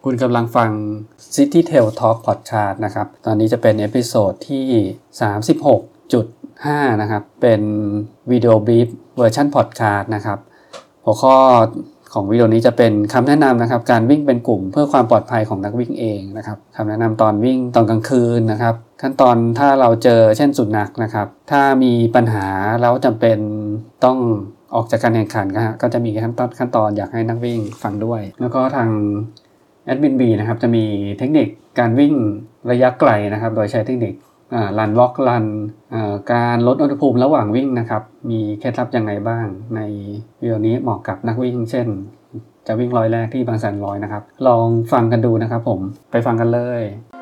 คุณกำลังฟัง City Tail Talk Podcast นะครับตอนนี้จะเป็นเอพิโซดที่ 36.5 นะครับเป็นวิดีโอบรีฟเวอร์ชันพอดคาสต์นะครับหัวข้อของวิดีโอนี้จะเป็นคำแนะนำนะครับการวิ่งเป็นกลุ่มเพื่อความปลอดภัยของนักวิ่งเองนะครับคำแนะนำตอนวิ่งตอนกลางคืนนะครับขั้นตอนถ้าเราเจอเช่นสุนัขนะครับถ้ามีปัญหาแล้วจำเป็นต้องออกจากการแข่งขันก็จะมีขั้นตอนอยากให้นักวิ่งฟังด้วยแล้วก็ทางแอดมินบีนะครับจะมีเทคนิคการวิ่งระยะไกลนะครับโดยใช้เทคนิครันวอล์กรันการลดอุณหภูมิระหว่างวิ่งนะครับมีเคล็ดลับยังไงบ้างในวิดีโอนี้เหมาะกับนักวิ่งเช่นจะวิ่งร้อยแรกที่บางแสนร้อยนะครับลองฟังกันดูนะครับผมไปฟังกันเลย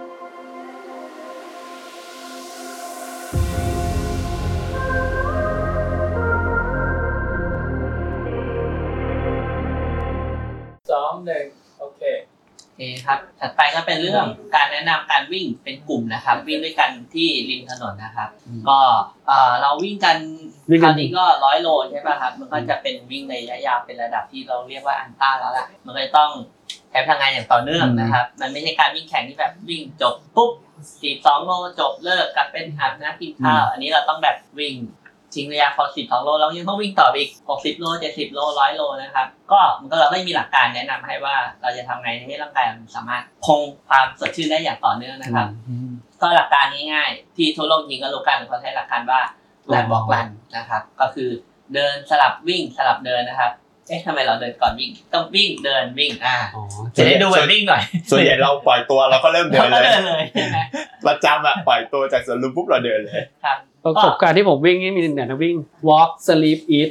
2-1โอเคครับถัดไปก็เป็นเรื่องการแนะนำการวิ่งเป็นกลุ่มนะครับวิ่งด้วยกันที่ริมถนนนะครับก็เราวิ่งกันคราวนี้ก็100โลใช่ป่ะครับมันก็จะเป็นวิ่งในระยะยาวเป็นระดับที่เราเรียกว่าอัลตร้าแล้วล่ะมันก็ต้องใช้พลังงานอย่างต่อเนื่องนะครับมันไม่ใช่การวิ่งแข่งที่แบบวิ่งจบปุ๊บ42โลจบเลิกกลับเป็นอาบน้ำกินข้าวอันนี้เราต้องแบบวิ่งทิ้งระยะพอ12โลแล้วยังต้องวิ่งต่ออีก60โล70โล100โลนะครับก็เราก็มีหลักการแนะนำให้ว่าเราจะทำไงให้ร่างกายมันสามารถคงความสดชื่นได้อย่างต่อเนื่องนะครับก็หลักการง่ายๆที่ทั่วโลกจริงก็รู้กันเขาใช้หลักการว่าแลนด์วอล์กรันนะครับก็คือเดินสลับวิ่งสลับเดินนะครับทำไมเราเดินก่อนวิ่งต้องวิ่งเดินวิ่งจะได้ดูแบบวิ่งหน่อยส่วนใหญ่เราปล่อยตัวเราก็เริ่มเดินเลยประจำอะปล่อยตัวจากสวนลุมปุ๊บเราเดินเลยครับประสบการณ์ที่ผมวิ่งนี่มีแต่นักวิ่ง walk sleep eat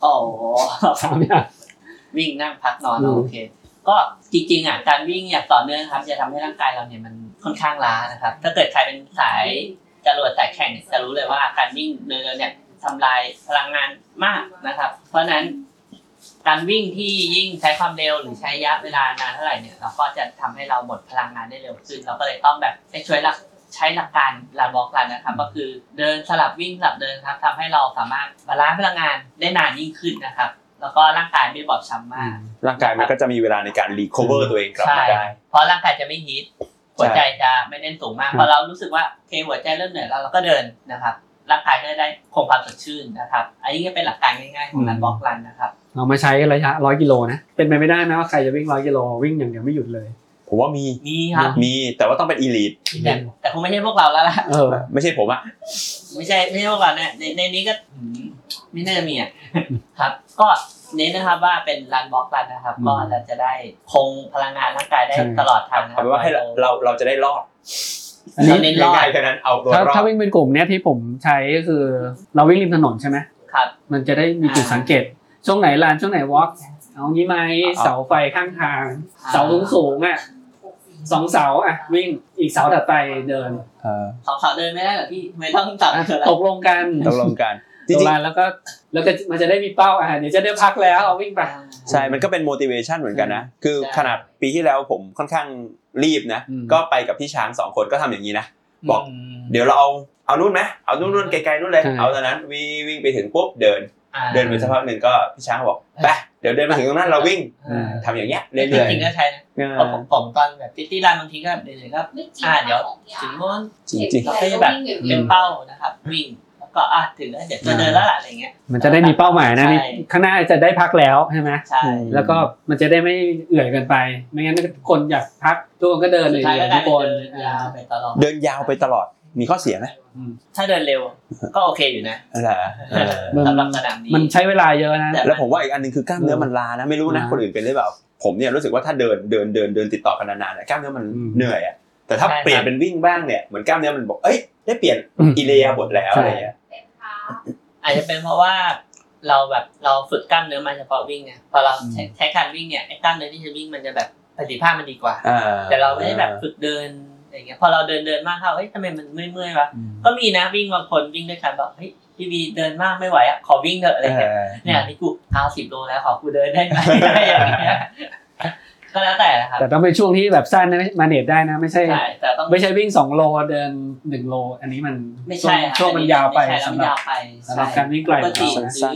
3อย่างวิ่งนั่งพักนอนโอเคก็จริงๆอ่ะการวิ่งอย่างต่อเนื่องครับจะทำให้ร่างกายเราเนี่ยมันค่อนข้างล้านะครับถ้าเกิดใครเป็นสายจรวดสายแข่งจะรู้เลยว่าการวิ่งเดินเนี่ยทำลายพลังงานมากนะครับเพราะนั้นการวิ่งที่ยิ่งใช้ความเร็วหรือใช้ระยะเวลานานเท่าไหร่เนี่ยเราก็จะทำให้เราหมดพลังงานได้เร็วขึ้นเราก็เลยต้องแบบใช้หลักการรันวอล์กรันนะครับก็คือเดินสลับวิ่งสลับเดินครับทำให้เราสามารถบาลานซ์พลังงานได้นานยิ่งขึ้นนะครับแล้วก็ร่างกายไม่บอบช้ำมากร่างกายมันก็จะมีเวลาในการรีคอเวอร์ตัวเองกลับมาได้เพราะร่างกายจะไม่ฮีทหัวใจจะไม่เต้นสูงมากพอเรารู้สึกว่าโอเคหัวใจเริ่มเหนื่อยแล้วเราก็เดินนะครับร่างกายก็ได้คงความสดชื่นนะครับอันนี้ก็เป็นหลักการง่ายๆของรันวอล์กรันนะครับเรามาใช้ระยะ100กิโลนะเป็นไปไม่ได้นะว่าใครจะวิ่ง100กิโลวิ่งอย่างเดียวไม่หยุดเลยผมว่ามีครับมีแต่ว่าต้องเป็นอีลีทแต่คงไม่ใช่พวกเราแล้วล่ะไม่ใช่ผมอ่ะไม่ใช่พวกเราเนี่ยในนี้ก็ไม่น่าจะมีอ่ะครับก็เน้นนะครับว่าเป็นรันวอล์กรันนะครับก็เราจะได้คงพลังงานร่างกายได้ตลอดทางนะครับว่าให้เราจะได้รอดอันนี้เน้นรอดแค่นั้นเอาตัวรอดถ้าวิ่งเป็นกลุ่มเนี้ยที่ผมใช้ก็คือเราวิ่งริมถนนใช่ไหมครับมันจะได้มีจุดสังเกตช่วงไหนรันช่วงไหนวอล์กเอางี้ไหมเสาไฟข้างทางเสาสูงอ่ะ2เสาอ่ะวิ่งอีกเสาถัดไปเดิน 2เสาเดินไม่ได้เหรอพี่ไม่ต้องจับตกลงกันจริงๆแล้วก็มันจะได้มีเป้าเดี๋ยวจะได้พักแล้วเอาวิ่งไปใช่มันก็เป็น motivation เหมือนกันนะคือขนาดปีที่แล้วผมค่อนข้างรีบนะก็ไปกับพี่ช้าง2คนก็ทำอย่างนี้นะบอกเดี๋ยวเราเอานู่นไหมเอานู่นไกลๆนู่นเลยเอาตอนนั้นวิ่งไปถึงปุ๊บเดินไปสักพักนึงก็พี่ช้างบอกไปเดี๋ยวเดินมาถึงตรงนั้นเราวิ่งทำอย่างเงี้ยเรื่อยๆจริงๆก็ใช่นะเพราะผมตอนแบบที่ร้านบางทีก็เดินๆก็เดี๋ยวถึงโน่นจริงๆเราก็จะแบบเป็นเป้านะครับวิ่งแล้วก็ถึงแล้วเดี๋ยวจะเดินแล้วอะไรเงี้ยมันจะได้มีเป้าหมายนะข้างหน้าจะได้พักแล้วใช่ไหมใช่แล้วก็มันจะได้ไม่เอื่อยเกินไปไม่งั้นคนอยากพักทุกคนก็เดินเลยทุกคนยาวไปตลอดเดินยาวไปตลอดมีข้อเสียไหมถ้าเดินเร็วก็โอเคอยู่นะสำหรับสนามนี้มันใช้เวลาเยอะนะแล้วผมว่าอีกอันนึงคือกล้ามเนื้อมันล้านะไม่รู้นะคนอื่นเป็นหรือเปล่าผมเนี่ยรู้สึกว่าถ้าเดินติดต่อกันนานๆกล้ามเนื้อมันเหนื่อยอ่ะแต่ถ้าเปลี่ยนเป็นวิ่งบ้างเนี่ยเหมือนกล้ามเนื้อมันบอกเอ้ยได้เปลี่ยนอิเลียบทแล้วอะไรอย่างเงี้ยอาจจะเป็นเพราะว่าเราฝึกกล้ามเนื้อมาเฉพาะวิ่งไงพอเราใช้การวิ่งเนี่ยไอ้กล้ามเนื้อที่จะวิ่งมันจะแบบประสิทธิภาพมันดีกว่าแต่เราไม่ได้แบบฝึกเดินอย่างเงี้ยพอเราเดินมากเข้าเฮ้ยทำไมมันเมื่อยวะก็มีนะวิ่งบางคนวิ่งด้วยกันบอกเฮ้ยพี่วีเดินมากไม่ไหวอ่ะขอวิ่งเถอะอะไรเงี้ยเนี่ยนี่กูเท้า10โลแล้วขอกูเดินได้ไหมอะไรอย่างเงี้ยก็แล้วแต่นะครับแต่ต้องเป็นช่วงที่แบบสั้นนะมาเนตได้นะไม่ใช่วิ่ง2โลเดิน1โลอันนี้มันไม่ใช่ช่วงมันยาวไปสำหรับการวิ่งไกลปกติหรืออย่าง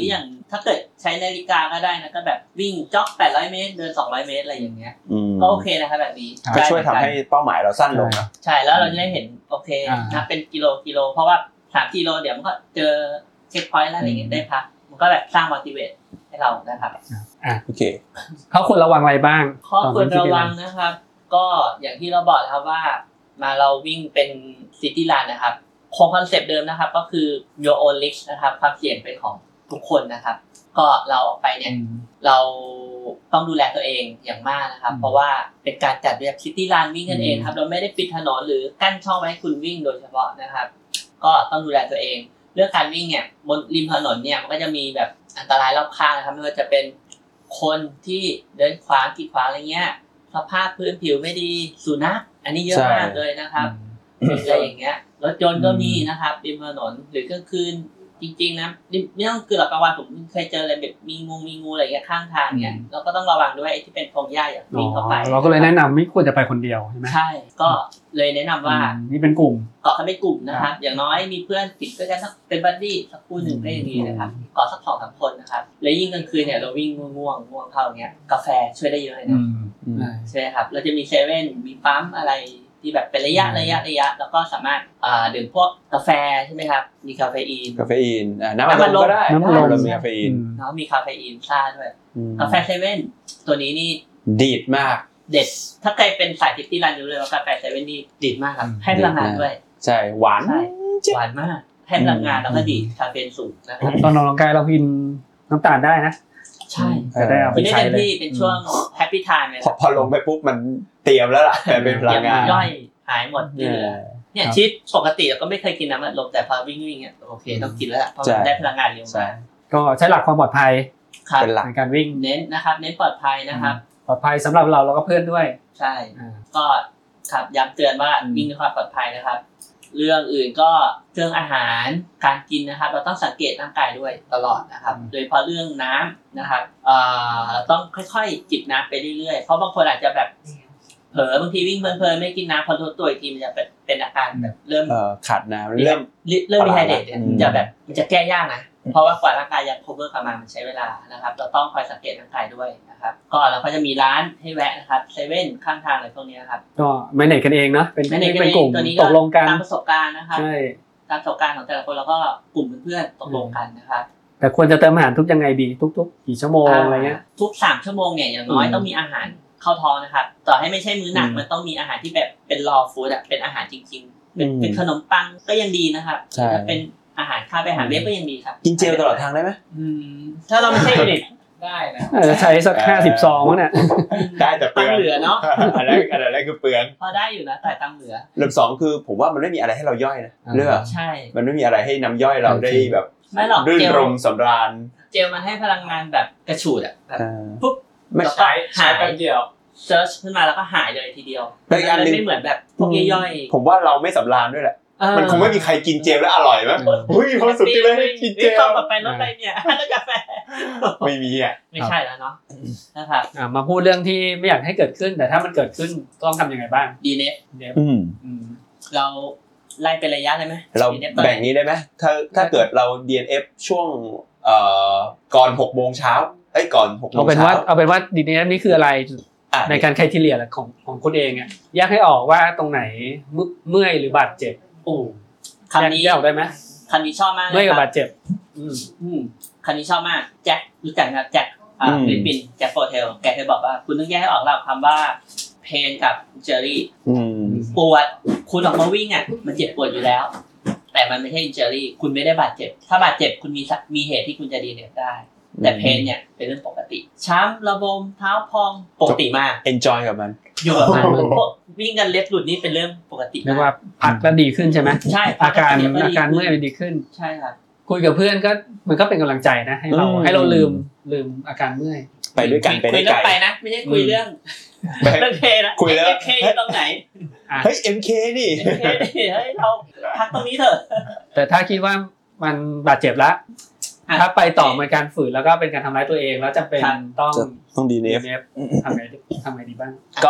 ถ้าเกิดใช้นาฬิกาก็ได้นะก็แบบวิ่งจ็อก800เมตรเดิน200เมตรอะไรอย่างเงี้ยก็โอเคนะครับแบบนี้ก็ช่วยทำให้เป้าหมายเราสั้นลงนะใช่แล้วเราจะได้เห็นโอเคนะเป็นกิโลเพราะว่า3กิโลเดี๋ยวมันก็เจอเช็คพอยต์แล้วอะไรเงี้ยได้พักมันก็แบบสร้าง motivate ให้เรานะครับโอเคเขาควรระวังอะไรบ้างข้อควรระวังนะครับก็อย่างที่เราบอกครับว่ามาเราวิ่งเป็นซิตี้รันนะครับคงคอนเซปต์เดิมนะครับก็คือ your own risk นะครับความเสี่ยงเป็นของทุกคนนะครับก็เราออกไปเนี่ยเราต้องดูแลตัวเองอย่างมากนะครับเพราะว่าเป็นการจัดแบบซิตี้รันวิ่งกันเองครับเราไม่ได้ปิดถนนหรือกั้นช่องไว้ให้คุณวิ่งโดยเฉพาะนะครับก็ต้องดูแลตัวเองเรื่องการวิ่งเนี่ยบนริมถนนเนี่ยมันก็จะมีแบบอันตรายรอบข้างนะครับไม่ว่าจะเป็นคนที่เดินขวางกีดขวางอะไรเงี้ยสภาพพื้นผิวไม่ดีสุนัขอันนี้เยอะมากเลยนะครับอะไรอย่างเงี้ยรถยนต์ก็มีนะครับริมถนนหรือกลางคืนจริงๆนะไม่ต้องคือหลักกลางวันผมเคยเจออะไรแบบมีงูอะไรเงี้ยข้างทางเนี่ยเราก็ต้องระวังด้วยไอ้ที่เป็นพงหญ้าอย่าวิ่งเข้าไปเราก็เลยแนะนำไม่ควรจะไปคนเดียวใช่ไหมใช่ก็เลยแนะนำว่านี่เป็นกลุ่มเกาะกันเป็นกลุ่มนะครับอย่างน้อยมีเพื่อนติดด้วยกันเป็นบัดดี้สักคู่หนึ่งได้ดีนะครับเกาะสัก 2-3 คนนะครับแล้วยิ่งกลางคืนเนี่ยเราวิ่งง่วงเข้าอย่างเงี้ยกาแฟช่วยได้เยอะเลยนะใช่ไหมครับเราจะมีเซเว่นมีปั๊มอะไรที่แบบเป็นระยะแล้วก็สามารถดื่มพวกกาแฟใช่ไหมครับมีคาเฟอีนน้ำมันลมก็ได้น้ำมันลมมีคาเฟอีนแล้วมีคาเฟอีนซ่าด้วยกาแฟเซเว่นตัวนี้นี่ดีดมากเด็ดถ้าใครเป็นสายทิปตี้รันอยู่เลยว่ากาแฟเซเว่นนี่ดีดมากครับให้พลังงานด้วยใช่หวานมากให้พลังงานแล้วก็ดีคาเฟอีนสูงนะครับตอนออกกำลังกายเรากินน้ำตาลได้นะใช่จะได้เอาไปใช้เลยเป็นช่วงแฮปปี้ไทม์เลยพอลงไปปุ๊บมันเตรียมแล้วล่ะแต่เป็นพลังงานย่อยหายหมดเนี่ยชีวิตปกติเราก็ไม่เคยกินน้ำอัดลมแต่พอวิ่งเนี่ยโอเคต้องกินแล้วเพราะมันได้พลังงานเร็วมากก็ใช้หลักความปลอดภัยเป็นหลักในการวิ่งเน้นนะครับเน้นปลอดภัยนะครับปลอดภัยสำหรับเราแล้วก็เพื่อนด้วยใช่ก็ครับย้ำเตือนว่าวิ่งด้วยความปลอดภัยนะครับเรื่องอื่นก็เรื่องอาหารการกินนะครับเราต้องสังเกตร่างกายด้วยตลอดนะครับโดยเฉพาะเรื่องน้ำนะครับเราต้องค่อยๆจิบน้ำไปเรื่อยๆเพราะบางคนอาจจะแบบเผลอบางทีวิ่งเพลินๆไม่กินน้ำพอตัวอีกทีมันจะเป็นอาการแบบเริ่มขาดน้ำเริ่มมีไฮเดรตจะแบบมันจะแก้ยากนะเพราะว่ากว่าร่างกายจะ cover กลับมามันใช้เวลานะครับเราต้องคอยสังเกตร่างกายด้วยนะครับก็เราก็จะมีร้านให้แวะนะครับเซเว่นข้างทางอะไรพวกนี้ครับก็ไม่เน็ตกันเองเนาะเป็นกลุ่มตกลงกันตามประสบการณ์นะครับใช่ตามประสบการณ์ของแต่ละคนแล้วก็กลุ่มเพื่อนตกลงกันนะครับแต่ควรจะเติมอาหารทุกยังไงดีทุกกี่ชั่วโมงอะไรเงี้ยทุก3ชั่วโมงเนี่ยอย่างน้อยต้องมีอาหารเข้าท้องนะครับต่อให้ไม่ใช่มื้อหนักมันต้องมีอาหารที่แบบเป็น raw food เป็นอาหารจริงๆเป็นขนมปังก็ยังดีนะครับถ้าเป็นอาหารข้าวไปอาหารเวฟก็ยังดีครับกินเจลตลอดทางได้ไหมถ้าเราไม่ใช่ผลิตได้นะจะใช้สัก50 ซองมั้งเนี่ยได้แต่เปลืองเหลือเนาะอันแรกคือเปลืองพอได้อยู่นะแต่ตังเหลือเรื่อง2คือผมว่ามันไม่มีอะไรให้เราย่อยนะเลือกใช่มันไม่มีอะไรให้น้ำย่อยเราได้แบบรื่นรมสำราญเจลมันให้พลังงานแบบกระฉูดอ่ะแบบปุ๊บไม่ใช่หายไปเดียวเซิร์ชขึ้นมาแล้วก็หายเลยทีเดียวมันไม่เหมือนแบบพวกย่อยๆผมว่าเราไม่สำราญด้วยแหละมันคงไม่มีใครกินเจลแล้วอร่อยมั้ยอุ้ยความสุขที่เลยกินเจลต่อไปรถอะไรเนี่ยแล้วกาแฟไม่มีอ่ะไม่ใช่แล้วเนาะนะครับมาพูดเรื่องที่ไม่อยากให้เกิดขึ้นแต่ถ้ามันเกิดขึ้นต้องทำยังไงบ้าง DNF เราไล่เป็นระยะได้ไหมเราแบ่งนี้ได้ไหมถ้าเกิดเรา DNF ช่วงก่อน 6 โมงเช้าก่อน 6 โมงเช้าเอาเป็นว่า DNF นี่คืออะไรในการไครทีเรียของคุณเองอ่ะแยกให้ออกว่าตรงไหนเมื่อยหรือบาดเจ็บคำนี้แยกออกได้ไหมคำนี้ชอบมากเมื่อยกับบาดเจ็บคำนี้ชอบมากแจ็ครู้จักครับแจ็คฟิลิปปินส์แจ็คโฟเทลแกเคยบอกว่าคุณต้องแยกให้ออกระหว่างคำว่าเพนกับเจอรี่ปวดคุณออกมาวิ่งอ่ะมันเจ็บปวดอยู่แล้วแต่มันไม่ใช่อินเจอรี่คุณไม่ได้บาดเจ็บถ้าบาดเจ็บคุณมีเหตุที่คุณจะดีเนี่ยได้แต่เพนเนี่ยเป็นเรื่องปกติช้ำระบมเท้าพองปกติมาก enjoy กับมันอยู่กับมันวิ่งกันเล็บหลุดนี่เป็นเรื่องปกติเรียกว่าพักแล้วดีขึ้นใช่ไหมใช่อาการเมื่อยมันดีขึ้นใช่ครับคุยกับเพื่อนก็มันก็เป็นกำลังใจนะให้เราลืมอาการเมื่อยไปด้วยกันไปได้ไกลไปนะไม่ใช่คุยเรื่องเพนะคุยเรื่องเคตรงไหนเฮ้ย MK นี่เฮ้ยเราพักตรงนี้เถอะแต่ถ้าคิดว่ามันบาดเจ็บแล้วถ้าไปต่อมันการฝืนแล้วก็เป็นการทำร้ายตัวเองแล้วจำเป็นต้อง DNF ทำไงดีบ้างก็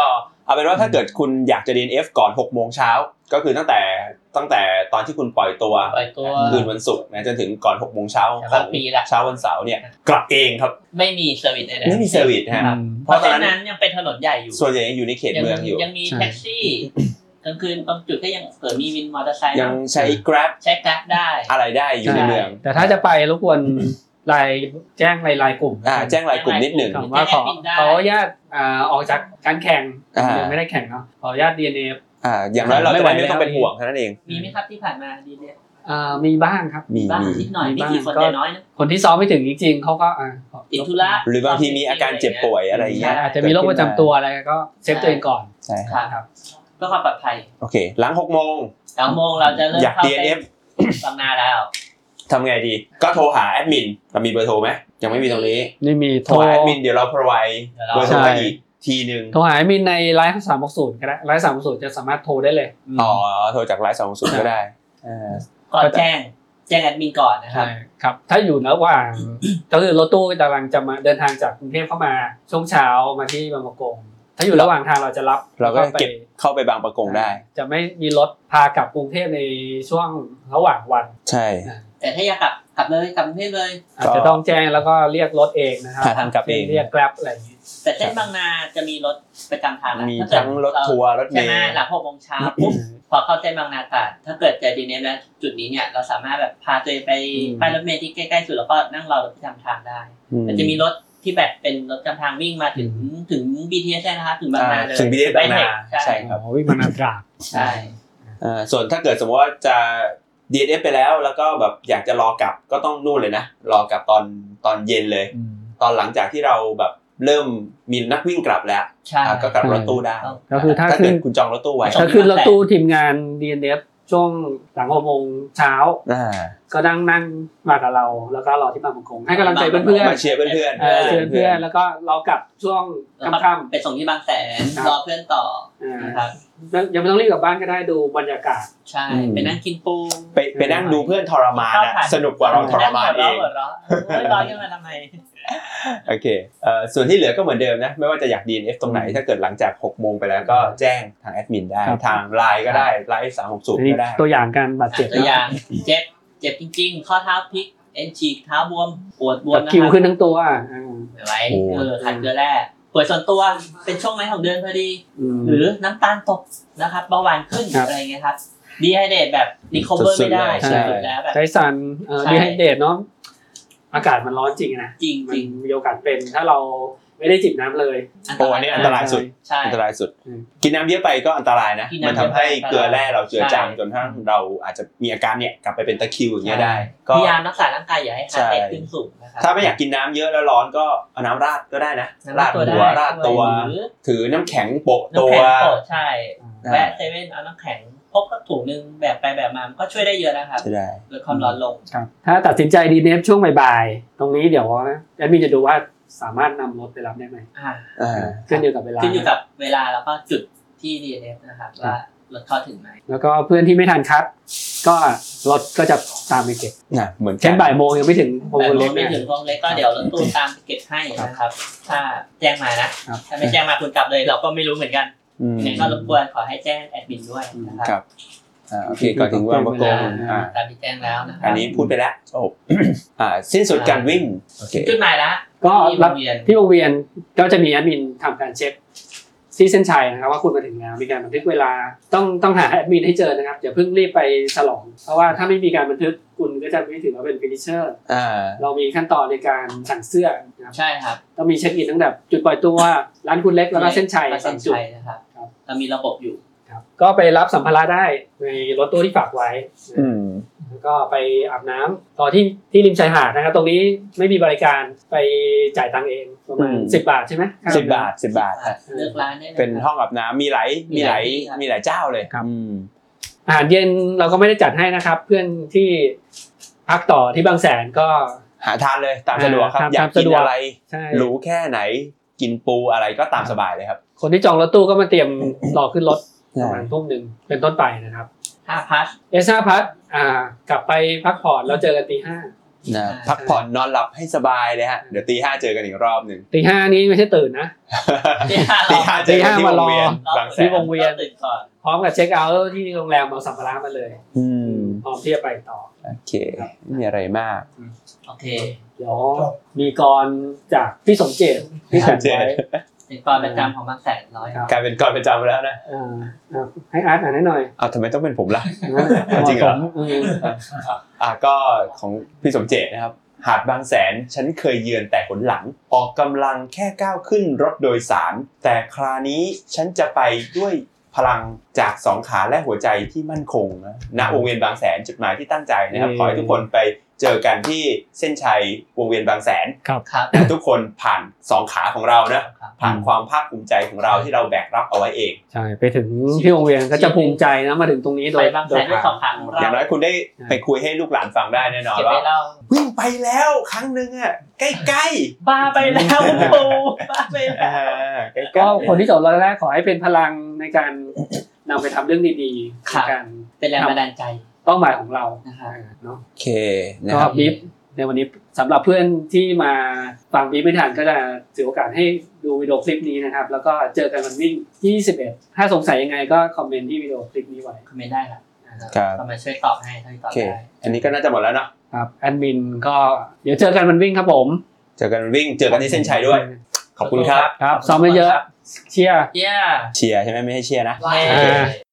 เอาเป็นว่าถ้าเกิดคุณอยากจะ DNF ก่อน 6 โมงเช้าก็คือตั้งแต่ตอนที่คุณปล่อยตัวคืนวันศุกร์นะจนถึงก่อน 6 โมงเช้าของเช้าวันเสาร์เนี่ยกลับเองครับไม่มีเซอร์วิสใดๆไม่มีเซอร์วิสฮะเพราะตอนนั้นยังเป็นถนนใหญ่อยู่ส่วนใหญ่อยู่ในเขตเมืองอยู่ยังมีแท็กซี่กลางคืนบางจุดก็ยังมีวินมอเตอร์ไซค์ยังใช้ Grab ได้อะไรได้อยู่ในเมืองแต่ถ้าจะไปรบกวนแจ้งรายกลุ่มแจ้งรายกลุ่มนิดหนึ่งว่าขออนุญาตออกจากการแข่งยังไม่ได้แข่งเนาะขออนุญาต DNF อย่างน้อยเราจะไม่ต้องเป็นห่วงเท่านั้นเองมีไหมครับที่ผ่านมา DNF มีบ้างครับมีบ้างนิดหน่อยไม่กี่คนแต่น้อยนะคนที่ซ้อมไม่ถึงจริงๆเขาก็ติดธุระหรือบางทีมีอาการเจ็บป่วยอะไรอย่างเงี้ยอาจจะมีโรคประจำตัวอะไรก็เซฟตัวเองก่อนใช่ครับเพื่อความปลอดภัยโอเคหลัง 6 โมงเราจะเริ่มเข้าเต้นบางนาแล้วทำไงดีก็โทรหาแอดมินเรามีเบอร์โทรไหมยังไม่มีตรงนี้นี่มีโทรหาแอดมินเดี๋ยวเรา provide เบอร์โทรไปอีกทีนึงโทรหาแอดมินในไลน์360ก็ได้ไลน์360จะสามารถโทรได้เลยโทรจากไลน์360ก็ได้ก็แจ้งแอดมินก่อนนะครับครับถ้าอยู่ระหว่างก็คือรถตู้กำลังจะมาเดินทางจากกรุงเทพเข้ามาช่วงเช้ามาที่บางประกงถ้าอยู่ระหว่างทางเราจะรับเราก็เก็บเข้าไปบางประกงได้จะไม่มีรถพากลับกรุงเทพในช่วงระหว่างวันใช่แต่ถ้าอยากกลับเลยกลับกรุงเทพเลยอาจจะต้องแจ้งแล้วก็เรียกรถเองนะครับทางกลับเองเรียก Grab อะไรอย่างนี้แต่เส้นบางนาจะมีรถประจำทางมีทั้งรถทัวร์รถเมล์หลัง 6 โมงเช้าปุ๊บพอเข้าเส้นบางนาตัดถ้าเกิดเจอดีเนสแล้วจุดนี้เนี่ยเราสามารถแบบพาตัวเองไปป้ายรถเมล์ที่ใกล้ๆสุดแล้วก็นั่งรอรถประจำทางได้แต่จะมีรถที่แบบเป็นรถประจำทางวิ่งมาถึง BTS นะครับถึงบางนาเลยถึง BTS บางนาใช่ครับวิ่งบางนาตราดใช่ส่วนถ้าเกิดสมมติว่าจะ DNF ไปแล้วก็แบบอยากจะรอกลับก็ต้องนู่นเลยนะรอกลับตอนเย็นเลยตอนหลังจากที่เราแบบเริ่มมีนักวิ่งกลับแล้วก็กลับรถตู้ได้ก็คือถ้าขึ้นคุณจองรถตู้ไว้ถ้าขึ้นรถตู้ทีมงาน DNF ช่วงหลัง 6 โมงเช้าก็นั่งมากับเราแล้วก็รอที่บางประกงให้กำลังใจเพื่อนมาเชียร์เพื่อนแล้วก็เรากลับช่วงค่ำไปส่งที่บางแสนรอเพื่อนต่อนะครับยังไม่ต้องรีบกลับบ้านก็ได้ดูบรรยากาศใช่ไปนั่งกินปูไปนั่งดูเพื่อนทรมานนะสนุกกว่าเราทรมานเองไม่รอยังไงทำไมโอเคส่วนที่เหลือก็เหมือนเดิมนะไม่ว่าจะอยาก DNF ตรงไหนถ้าเกิดหลังจาก 6 โมงไปแล้วก็แจ้งทางแอดมินได้ทาง LINE ก็ได้ LINE 360ก็ได้ตัวอย่างการบาดเจ็บตัวอย่างเจ็บจริงๆข้อเท้าพลิกเอ็นฉีกเท้าบวมปวดนะครับคิวขึ้นทั้งตัวไม่ไหวขัดเกลือแร่ป่วยส่วนตัวเป็นช่วงไหนของเดือนพอดีหรือน้ำตาลตกนะครับเบาหวานขึ้นอะไรเงี้ยครับดีไฮเดรตแบบรีคอเวอร์ไม่ได้ใช่แล้วแบบใจสั่นดีไฮเดรตเนาะอากาศมันร้อนจริงนะจริงมีโอกาสเป็นถ้าเราไม่ได้จิบน้ำเลยอันนี้อันตรายสุดอันตรายสุดกินน้ำเยอะไปก็อันตรายนะมันทำให้เกลือแร่เราเจือจางจนทั้งเราอาจจะมีอาการเนี่ยกลับไปเป็นตะคริวอย่างเงี้ยได้ก็พยายามรักษาร่างกายอย่าให้ฮาร์ทเรทขึ้นสูงนะครับถ้าไม่อยากกินน้ำเยอะแล้วร้อนก็เอาน้ำราดก็ได้นะราดหัวราดตัวถือน้ำแข็งโปะตัวใช่แวะเซเว่นเอาน้ำแข็งพกถุงนึงแบบไปแบบมาก็ช่วยได้เยอะนะครับลดความร้อนลงถ้าตัดสินใจDNFช่วงบ่ายๆตรงนี้เดี๋ยวแอดมินจะดูว่าสามารถนำรถไปรับได้ไหมขึ้นอยู่กับเวลาแล้วก็จุดที่ DNF นะครับว่ารถเข้าถึงไหมแล้วก็เพื่อนที่ไม่ทันคัดก็รถก็จะตามไปเก็บเหมือนเช่นบ่ายโมงยังไม่ถึงวงเล็กไม่ถึงวงเล็กก็เดี๋ยวรถตู้ตามไปเก็บให้นะครับถ้าแจ้งมานะถ้าไม่แจ้งมาคุณกลับเลยเราก็ไม่รู้เหมือนกันงั้นก็รบกวนขอให้แจ้งแอดมินด้วยนะครับโอเคก่อนถึงว่าบางกงตามที่แจ้งแล้วนะครับอันนี้พูดไปแล้วจบสิ้นสุดการวิ่งโอเคจุดหมายแล้วก็ที่วงเวียนก็จะมีแอดมินทำการเช็คที่เส้นชัยนะครับว่าคุณมาถึงแล้วมีการบันทึกเวลาต้องหาแอดมินให้เจอนะครับอย่าเพิ่งรีบไปฉลองเพราะว่าถ้าไม่มีการบันทึกคุณก็จะไม่ถือว่าเป็นฟินิชเชอร์เรามีขั้นตอนในการสั่งเสื้อนะครับใช่ครับต้องมีเช็คอินตั้งแต่จุดปล่อยตัวร้านคุณเล็กแล้วก็เส้นชัย 3 จุดนะครับเรามีระบบอยู่ก็ไปรับสัมภาระได้ในรถตู้ที่ฝากไว้แล้วก็ไปอาบน้ำต่อที่ริมชายหาดนะครับตรงนี้ไม่มีบริการไปจ่ายตังค์เองประมาณ10 บาทใช่ไหม 10 บาทเลือกร้านได้เป็นห้องอาบน้ำมีหลายเจ้าเลยครับอาหารเย็นเราก็ไม่ได้จัดให้นะครับเพื่อนที่พักต่อที่บางแสนก็หาทานเลยตามสะดวกครับอยากกินอะไรรู้แค่ไหนกินปูอะไรก็ตามสบายเลยครับคนที่จองรถตู้ก็มาเตรียมรอขึ้นรถประมาณ 19:00 เป็นต้นไปนะครับ 5 พัท 5 พัทกลับไปพักผ่อนแล้วเจอกัน 5:00 นะพักผ่อนนอนหลับให้สบายเลยฮะเดี๋ยวตี 5เจอกันอีกรอบนึงตี 5นี้ไม่ใช่ตื่นนะตีห้าตี 5เจอกันที่วงเวียนเราบางแสที่นวงเวียนตื่นก่อนพร้อมกับเช็คเอาท์ที่โรงแรมเอาสัมภาระมาเลย พร้อมที่จะไปต่อโอเคไม่มีอะไรมากโอเคเดี๋ยวมีกรจากพี่สมเจตที่แต่งไว้เป็นตอนประจำของบางแสนร้อยครับกลายเป็นกรประจำไปแล้วนะให้อาร์ตอ่านให้หน่อยอ้าวทำไมต้องเป็นผมล่ะ จริงเหรอ ก็ของพี่สมเจตนะครับหาดบางแสนฉันเคยเยือนแต่หนหลังออกกำลังแค่ก้าวขึ้นรถโดยสารแต่คราวนี้ฉันจะไปด้วยพลังจากสองขาและหัวใจที่มั่นคงนะณวงเวียนบางแสนจุดหมายที่ตั้งใจนะครับขอให้ทุกคนไปเจอกันที่เส้นชัยวงเวียนบางแสนครับครับแต่ทุกคนผ่านสองขาของเรานะผ่านความภาคภูมิใจของเราที่เราแบกรับเอาไว้เองใช่ไปถึงที่โรงเรียนก็จะภูมิใจนะมาถึงตรงนี้โดไปยบางแสนด้วยสองขาของเราอย่างน้อยคุณได้ไปคุยให้ลูกหลานฟังได้แน่นอนเก็บว่าไว้เล่าวิ่งไปแล้วครั้งหนึ่งอ่ะใกล้บ้าไปแล้วคุณครูบ้าไปๆแล้วใกล้ๆก็คนที่จบรอบแรกขอให้เป็นพลังในการนำไปทำเรื่องดีๆในการเป็นแรงบันดาลใจเป้าหมายของเรานะครับเนาะโอเคนะก็ครับบีฟในวันนี้สำหรับเพื่อนที่มาฟังบีฟไม่ทันก็จะถือโอกาสให้ดูวิดีโอคลิปนี้นะครับแล้วก็เจอกันวันวิ่งที่21ถ้าสงสัยยังไงก็คอมเมนต์ที่วิดีโอคลิปนี้ไว้คอมเมนต์ได้ครับครับก็มาช่วยตอบให้เท่าที่ตโออบเคได้อันนี้ก็น่าจะหมดแล้วเนาะครับแอดมินก็เดี๋ยวเจอกันวันวิ่งครับผมเจอกันวิ่งเจอกันที่เส้นชัยด้วย ขอบคุณครับครับซ้อมเยอะๆเชียร์เย้เชียร์ใช่ไหมไม่ให้เชียร์นะเย้